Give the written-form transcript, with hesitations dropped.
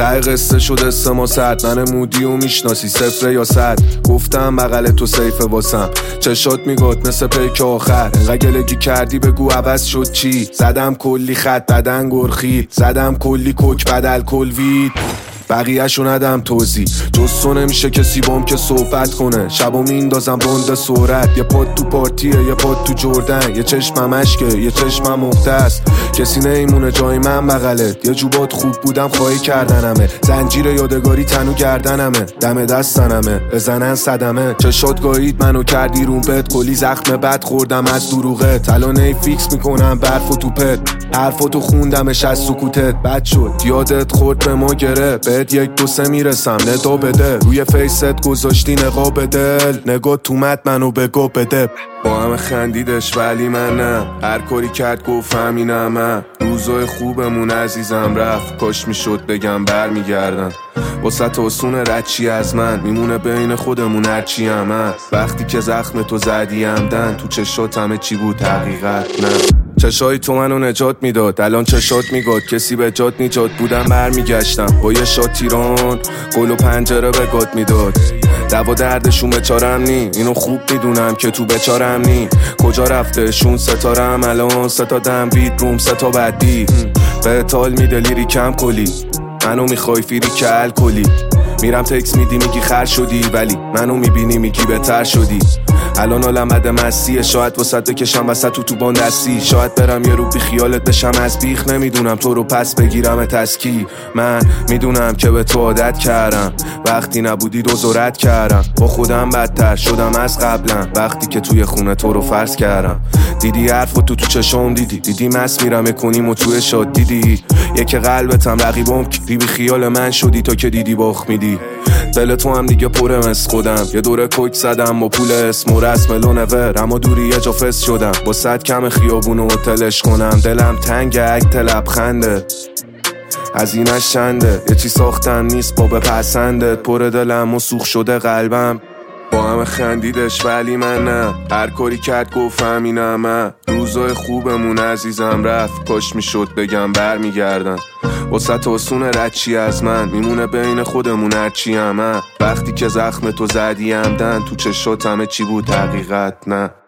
ته قصه شده 3 ماه سرد. من مودی و میشناسی 0 یا 100. گفتم بغل تو سیفه واسم، چشات میگات مثل پیک آخر. انقدر گلگی کردی بگو عوض شد چی. زدم کلی خط بدن گرخید، زدم کلی کوک بدل کلوید. بقیه‌شو ندم توضیح، جز تو نمیشه کسی بام که صحبت کنه. شبو میندازم بند سرعت، یه پاد تو پارتیه یه پاد تو جردن. یه چشمم اشکه یه چشمم مختص، کسی نیمونه جای من بغلت. یه جوبات خوب بودم خواهی کردنمه، زنجیر یادگاری تنو گردنمه. دم دستنمه بزنن صدمه، چشات گایید منو کردی رومپت. کلی زخم بد خوردم از دروغت، الان فیکس میکنم برف و توپت. حرفاتو خوندمش از سکوتت، بد شد یادت خورد به ما گره. بهت 1 2 3 میرسم ندا بده، روی فیست گذاشتی نقاب دل. نگاه تو مد منو بگو بده. با همه خندیدش ولی من نه، هر کاری کرد گفت همینم من. روزای خوبمون عزیزم رفت، کاش میشد بگم برمیگردن. واسه آسون رچی از من میمونه بین خودمون هرچی هم هست. وقتی که زخم تو زدی همدن، تو چشات همه چی بود حقیقت نه. چشای تو منو نجات میداد، الان چشات میگاد کسی به جات نیجات بودم. برمیگشتم با یه شات تیران، گل و پنجره به گات میداد. دوا دردشون بچارم نی، اینو خوب میدونم که تو بچارم نی. کجا رفته شون ستارم الان، 3 تا دم بیت روم 3 تا بدی. به تال میده لیری کم کلی، منو میخوای فیری که الکلی. میرم تکس میدی میگی خر شدی، ولی منو میبینی میگی بهتر شدی. الان عالم بده مسیه، شاید وسط بکشم وسط تو بان دستی. شاید برم یه رو بی خیالت بشم از بیخ، نمیدونم تو رو پس بگیرم تسکی. من میدونم که به تو عادت کردم، وقتی نبودی دوزارت کردم. با خودم بدتر شدم از قبلا، وقتی که توی خونه تو رو فرض کردم. دیدی حرفو تو چشام دیدی مس میرم کنیم و توی شاد دیدی. یک قلبتم رقیبم که بی خیال من شدی تا که دیدی باخ میدی. دل تو هم دیگه پره مثل خودم، یه دوره کوک زدم با پول اسم و رسم لونور. اما دوری یه جا فست شدم، با 100 کم خیابون و هتلش کنم. دلم تنگ اکت لبخنده، هزینه‌اش چنده. یه چی ساختم نیست با بپسندت، پر دلم و سوخ شده قلبم. با همه خندیدش ولی من نه، هر کاری کرد گفت همینم من. روزای خوبمون عزیزم رفت، کاش میشد بگم برمیگردن. واسه آسون رچی از من میمونه بین خودمون هرچی هم. وقتی که زخم تو زدی همدن، تو چشات همه چی بود حقیقت نه.